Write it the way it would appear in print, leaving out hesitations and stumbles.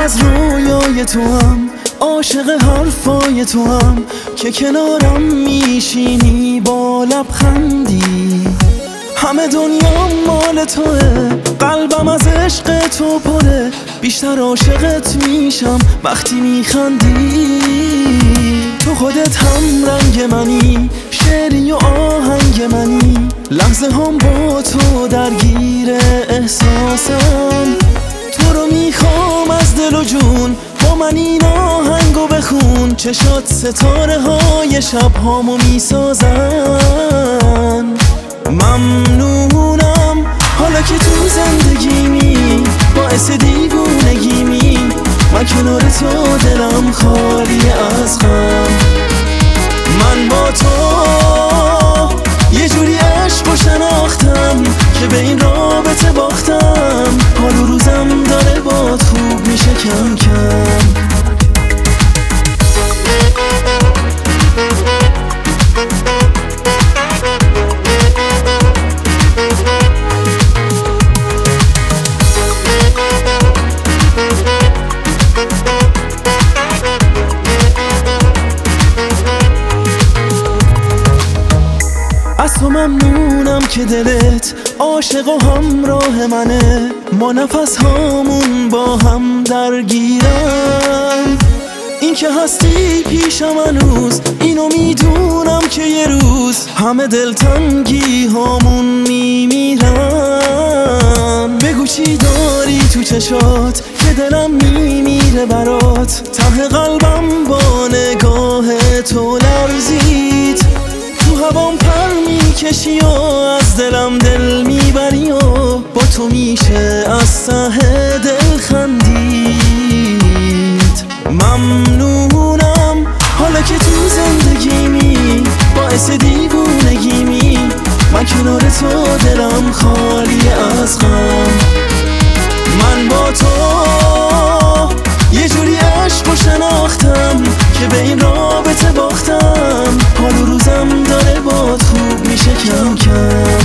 از رویای تو هم، عاشق حرفای تو هم، که کنارم میشینی با لبخندی. همه دنیا مال توه، قلبم از عشق تو پره، بیشتر عاشقت میشم وقتی میخندی. تو خودت هم رنگ منی، شعری و آهنگ منی، لحظه هم با تو درگیر احساسم. تو رو میخوام از دل و جون، با من این آهنگو بخون، چشات ستاره های شب هامو میسازن. ممنونم حالا که تو زندگیمی، باعث دیوونگیمی، من کنار تو دلم خالی از غم. من با تو یه جوری عشق و شناختم که به این رابطه باختم. حال و روزم داره باد خوب میشه کم کم. از تو ممنونم که دلت عاشق و همراه منه، ما نفس هامون با هم درگیرن. این که هستی پیشم هنوز، اینو میدونم که یه روز همه دلتنگی هامون میمیرن. بگو چی داری تو چشات که دلم میمیره برات، ته قلبم با نگاه تو لرزید. تو هوام پر میکشی و از دلم دل میبری و با تو میشه از ته دل خندید. ممنونم حالا که تو زندگیمی، باعث دیوونگیمی، من کنار تو دلم خالی از غم. من با تو یه جوری عشق و شناختم که به این رابطه باختم. حال و روزم داره باد خوب میشه کم کم.